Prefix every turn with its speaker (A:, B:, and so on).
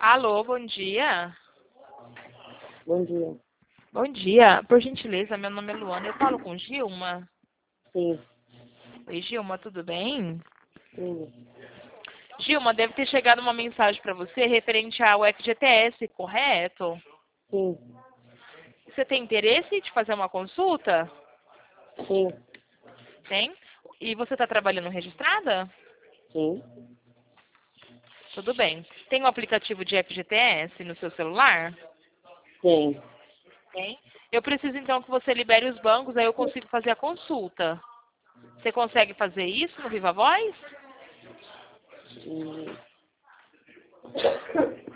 A: Alô, bom dia.
B: Bom dia.
A: Bom dia. Por gentileza, meu nome é Luana. Eu falo com Gilma.
B: Sim,
A: Oi, Gilma, tudo bem?
B: sim,
A: Gilma, deve ter chegado uma mensagem para você referente ao FGTS, correto?
B: sim,
A: Você tem interesse de fazer uma consulta?
B: sim,
A: Tem? E você está trabalhando registrada?
B: sim,
A: Tudo bem. Tem um aplicativo de FGTS no seu celular?
B: tem.
A: Tem. Eu preciso então que você libere os bancos, aí eu consigo fazer a consulta. Você consegue fazer isso no Viva Voz?
B: Hum,